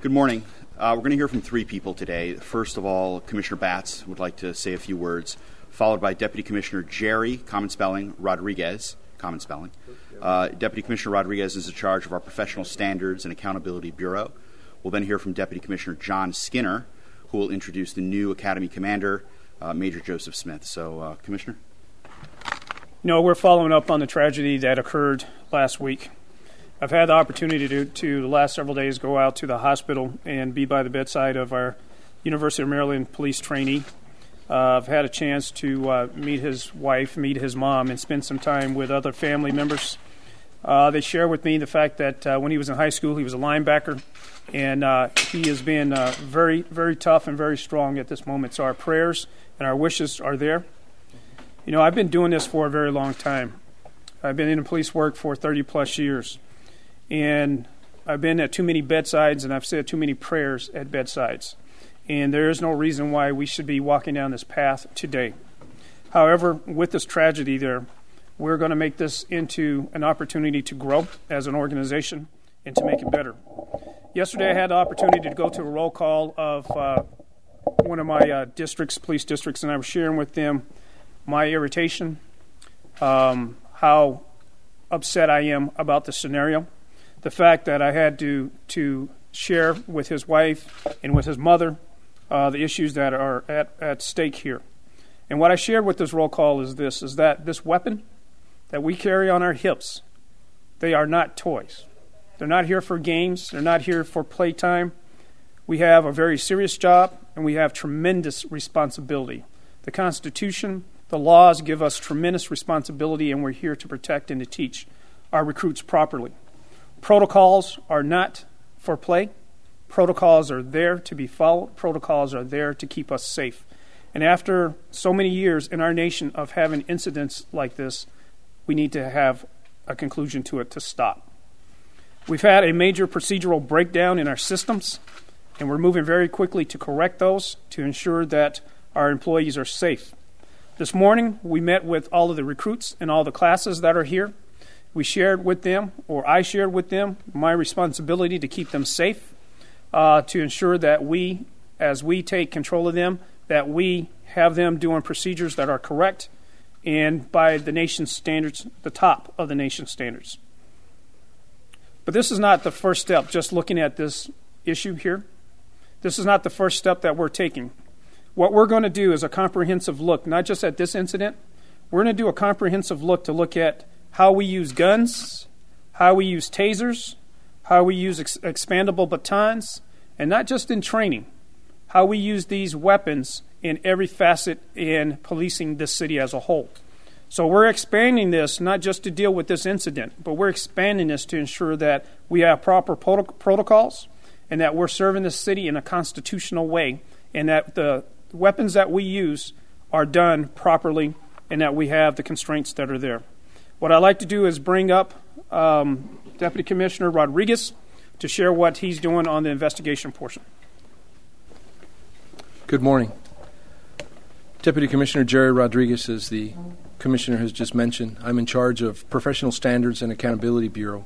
Good morning. We're going to hear from three people today. First of all, Commissioner Batts would like to say a few words, followed by Deputy Commissioner Jerry, common spelling, Rodriguez, common spelling. Deputy Commissioner Rodriguez is in charge of our Professional Standards and Accountability Bureau. We'll then hear from Deputy Commissioner John Skinner, who will introduce the new Academy Commander, Major Joseph Smith. So, Commissioner? We're following up on the tragedy that occurred last week. I've had the opportunity to the last several days go out to the hospital and be by the bedside of our University of Maryland police trainee. I've had a chance to meet his wife, meet his mom, and spend some time with other family members. They share with me the fact that when he was in high school, he was a linebacker, and he has been very, very tough and very strong at this moment. So our prayers and our wishes are there. I've been doing this for a very long time. I've been in police work for 30-plus years. And I've been at too many bedsides, and I've said too many prayers at bedsides. And there is no reason why we should be walking down this path today. However, with this tragedy there, we're going to make this into an opportunity to grow as an organization and to make it better. Yesterday I had the opportunity to go to a roll call of one of my police districts, and I was sharing with them my irritation, how upset I am about the scenario. The fact that I had to share with his wife and with his mother the issues that are at stake here. And what I shared with this roll call is that this weapon that we carry on our hips, they are not toys. They're not here for games. They're not here for playtime. We have a very serious job, and we have tremendous responsibility. The Constitution, the laws give us tremendous responsibility, and we're here to protect and to teach our recruits properly. Protocols are not for play. Protocols are there to be followed. Protocols are there to keep us safe. And after so many years in our nation of having incidents like this, we need to have a conclusion to it to stop. We've had a major procedural breakdown in our systems, and we're moving very quickly to correct those to ensure that our employees are safe. This morning, we met with all of the recruits and all the classes that are here. We shared with them, or I shared with them, my responsibility to keep them safe, to ensure that we, as we take control of them, that we have them doing procedures that are correct and by the nation's standards, the top of the nation's standards. But this is not the first step, just looking at this issue here. This is not the first step that we're taking. What we're going to do is a comprehensive look, not just at this incident. We're going to do a comprehensive look to look at how we use guns, how we use tasers, how we use expandable batons, and not just in training, how we use these weapons in every facet in policing this city as a whole. So we're expanding this not just to deal with this incident, but we're expanding this to ensure that we have proper protocols and that we're serving the city in a constitutional way and that the weapons that we use are done properly and that we have the constraints that are there. What I'd like to do is bring up Deputy Commissioner Rodriguez to share what he's doing on the investigation portion. Good morning. Deputy Commissioner Jerry Rodriguez, as the Commissioner has just mentioned, I'm in charge of Professional Standards and Accountability Bureau.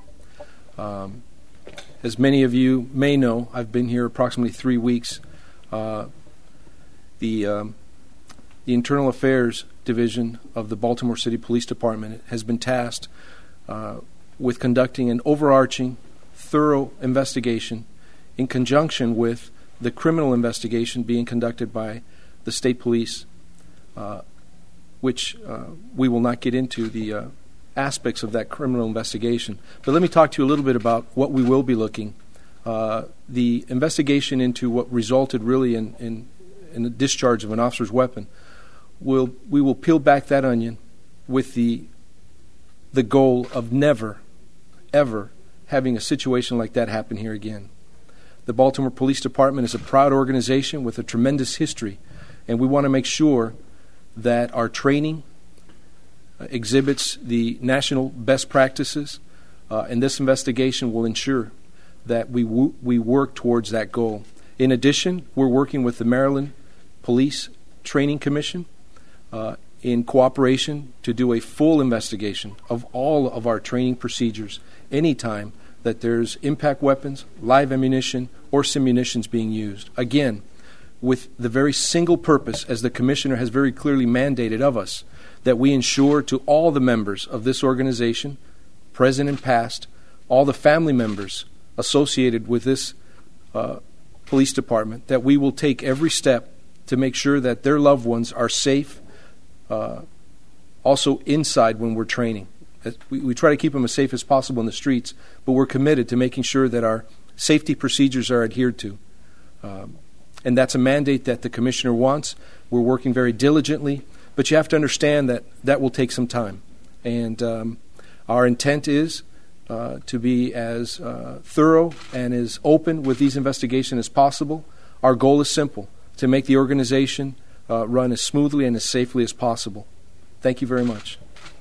As many of you may know, I've been here approximately 3 weeks. The Internal Affairs Division of the Baltimore City Police Department has been tasked with conducting an overarching, thorough investigation in conjunction with the criminal investigation being conducted by the state police, which we will not get into the aspects of that criminal investigation. But let me talk to you a little bit about what we will be looking. The investigation into what resulted really in the discharge of an officer's weapon, we will peel back that onion with the goal of never, ever having a situation like that happen here again. The Baltimore Police Department is a proud organization with a tremendous history, and we want to make sure that our training exhibits the national best practices, and this investigation will ensure that we work towards that goal. In addition, we're working with the Maryland Police Training Commission in cooperation to do a full investigation of all of our training procedures anytime that there's impact weapons, live ammunition, or simunitions being used. Again, with the very single purpose, as the Commissioner has very clearly mandated of us, that we ensure to all the members of this organization, present and past, all the family members associated with this police department, that we will take every step to make sure that their loved ones are safe, also inside when we're training. We try to keep them as safe as possible in the streets, but we're committed to making sure that our safety procedures are adhered to. And that's a mandate that the Commissioner wants. We're working very diligently, but you have to understand that that will take some time. And our intent is to be as thorough and as open with these investigations as possible. Our goal is simple, to make the organization run as smoothly and as safely as possible. Thank you very much.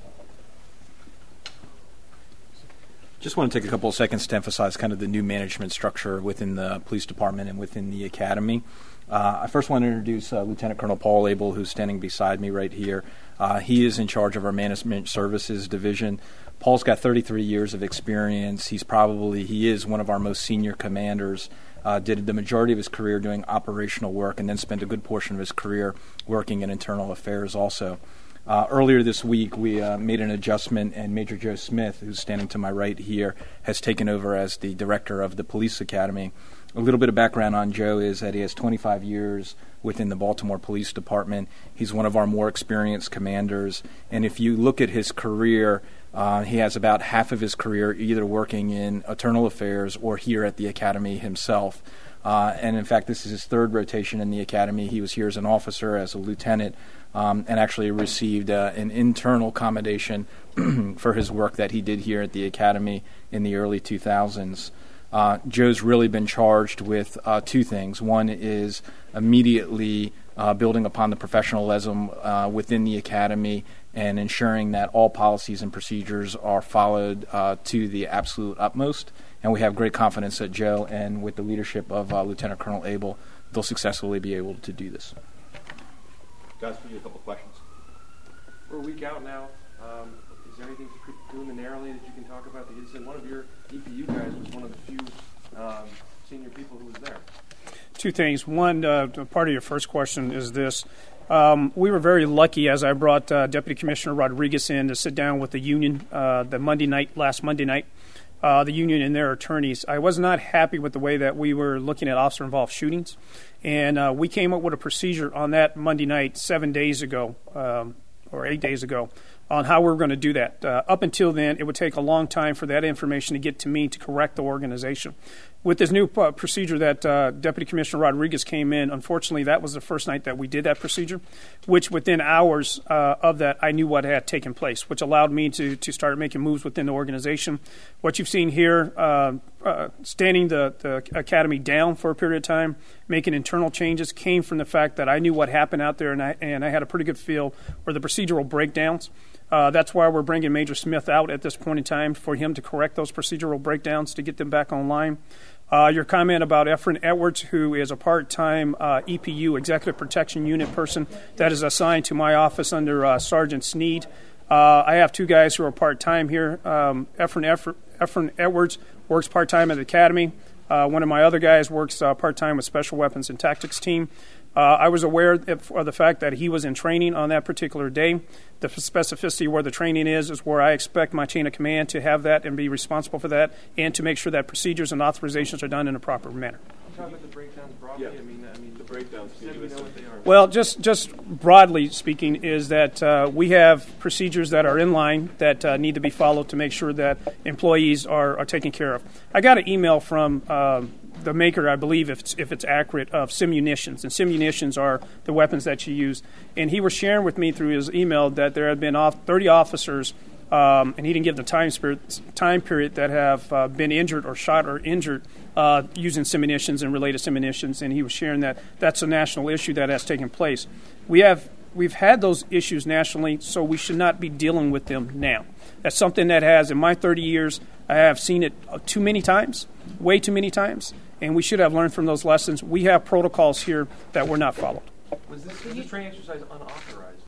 Just want to take a couple of seconds to emphasize kind of the new management structure within the police department and within the academy. I first want to introduce Lieutenant Colonel Paul Abel, who's standing beside me right here. He is in charge of our management services division. Paul's got 33 years of experience. He is one of our most senior commanders. Did the majority of his career doing operational work and then spent a good portion of his career working in internal affairs also. Earlier this week, we made an adjustment, and Major Joe Smith, who's standing to my right here, has taken over as the director of the police academy. A little bit of background on Joe is that he has 25 years within the Baltimore Police Department. He's one of our more experienced commanders, and if you look at his career, he has about half of his career either working in internal affairs or here at the academy himself. And in fact, this is his third rotation in the academy. He was here as an officer, as a lieutenant, and actually received an internal commendation for his work that he did here at the academy in the early 2000s. Joe's really been charged with two things. One is immediately building upon the professionalism within the academy and ensuring that all policies and procedures are followed to the absolute utmost. And we have great confidence that Joe, and with the leadership of Lieutenant Colonel Abel, they'll successfully be able to do this. Guys, for you, a couple questions. We're a week out now. Is there anything preliminarily that you can talk about? You said one of your EPU guys was one of the few senior people who was there. Two things. One, part of your first question is this. We were very lucky as I brought Deputy Commissioner Rodriguez in to sit down with the union last Monday night, the union and their attorneys. I was not happy with the way that we were looking at officer-involved shootings. And we came up with a procedure on that Monday night 7 days ago, or 8 days ago, on how we were going to do that. Up until then, it would take a long time for that information to get to me to correct the organization. With this new procedure that Deputy Commissioner Rodriguez came in, unfortunately, that was the first night that we did that procedure, which within hours of that, I knew what had taken place, which allowed me to start making moves within the organization. What you've seen here, standing the academy down for a period of time, making internal changes, came from the fact that I knew what happened out there, and I had a pretty good feel for the procedural breakdowns. That's why we're bringing Major Smith out at this point in time, for him to correct those procedural breakdowns to get them back online. Your comment about Efren Edwards, who is a part-time EPU, Executive Protection Unit person, that is assigned to my office under Sergeant Sneed. I have two guys who are part-time here. Efren Edwards works part-time at the Academy. One of my other guys works part-time with Special Weapons and Tactics Team. I was aware of the fact that he was in training on that particular day. The specificity where the training is where I expect my chain of command to have that and be responsible for that, and to make sure that procedures and authorizations are done in a proper manner. Talk about the breakdowns broadly. Yeah. I mean the breakdowns. You know what they are. Well, just broadly speaking, is that we have procedures that are in line that need to be followed to make sure that employees are taken care of. I got an email from the maker, I believe, if it's accurate, of simunitions. And simunitions are the weapons that you use. And he was sharing with me through his email that there had been 30 officers, and he didn't give the time period that have been injured or shot or injured using simunitions and related simunitions. And he was sharing that that's a national issue that has taken place. We've had those issues nationally, so we should not be dealing with them now. That's something that has, in my 30 years, I have seen it too many times, way too many times, and we should have learned from those lessons. We have protocols here that were not followed. Was this training exercise unauthorized?